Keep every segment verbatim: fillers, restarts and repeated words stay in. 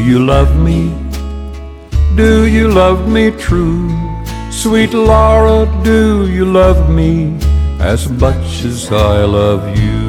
you love me? Do you love me true? Sweet Laura, do you love me as much as I love you?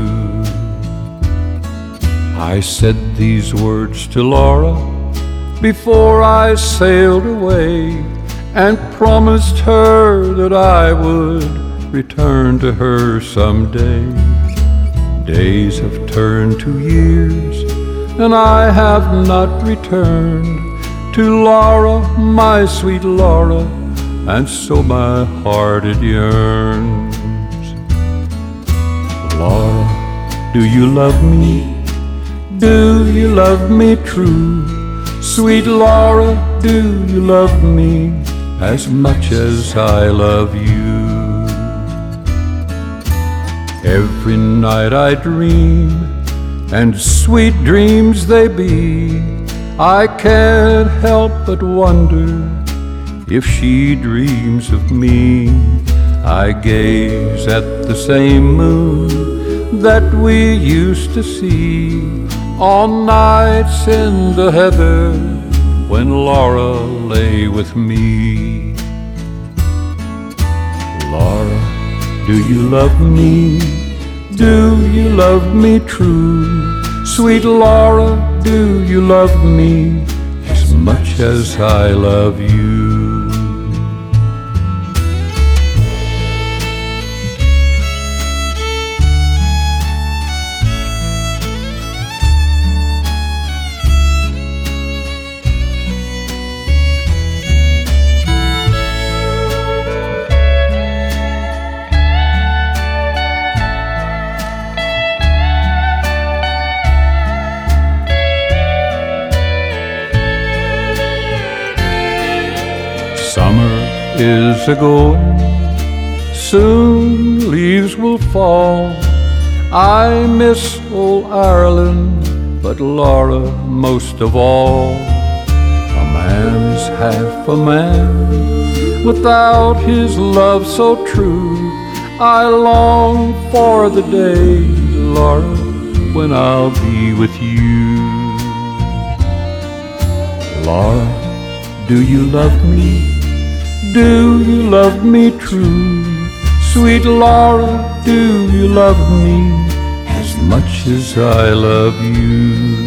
I said these words to Laura before I sailed away, and promised her that I would return to her someday. Days have turned to years, and I have not returned to Laura, my sweet Laura, and so my heart it yearns. Laura, do you love me? Do you love me true? Sweet Laura, do you love me as much as I love you? Every night I dream, and sweet dreams they be. I can't help but wonder if she dreams of me. I gaze at the same moon that we used to see on nights in the heather when Laura lay with me. Laura, do you love me? Do you love me true? Sweet Laura, do you love me as much as I love you? Summer is a-going, soon leaves will fall. I miss old Ireland, but Laura most of all. A man's half a man without his love so true. I long for the day, Laura, when I'll be with you. Laura, do you love me? Do you love me true? Sweet Laura, do you love me as much as I love you?